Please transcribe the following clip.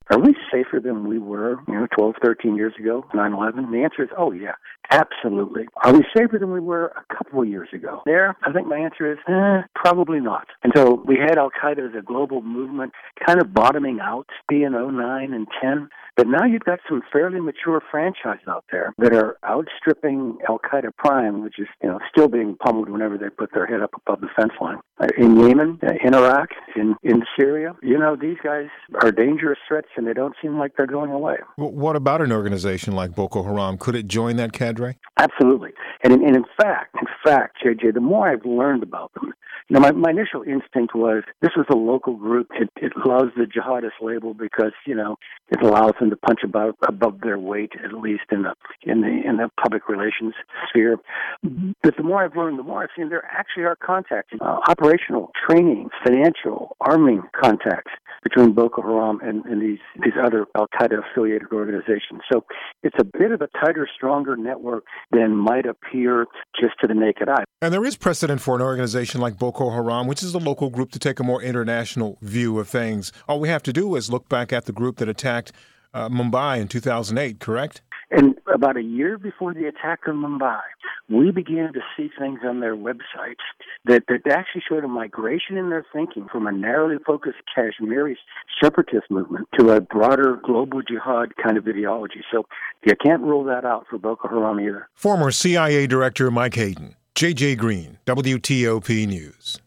are we safer than we were, 12, 13 years ago, 9/11? The answer is, oh, yeah, absolutely. Are we safer than we were a couple of years ago? There, I think my answer is, probably not. And so we had Al-Qaeda as a global movement kind of bottoming out in 09 and 10. But now you've got some fairly mature franchises out there that are outstripping Al-Qaeda Prime, which is, still being pummeled whenever they put their head up above the fence line. In Yemen, in Iraq, in Syria, these guys are dangerous threats, and they don't seem like they're going away. Well, what about an organization like Boko Haram? Could it join that cadre? Absolutely. And in fact, JJ, the more I've learned about them, my initial instinct was this was a local group. It loves the jihadist label because, it allows them to punch above their weight, at least in the public relations sphere. But the more I've learned, the more I've seen there actually are contacts, operational, training, financial, arming contacts between Boko Haram and these other Al-Qaeda affiliated organizations. So it's a bit of a tighter, stronger network than might appear just to the naked eye. And there is precedent for an organization like Boko Haram, which is a local group, to take a more international view of things. All we have to do is look back at the group that attacked Mumbai in 2008, correct? And about a year before the attack on Mumbai, we began to see things on their websites that actually showed a migration in their thinking from a narrowly focused Kashmiri separatist movement to a broader global jihad kind of ideology. So you can't rule that out for Boko Haram either. Former CIA Director Mike Hayden, J.J. Green, WTOP News.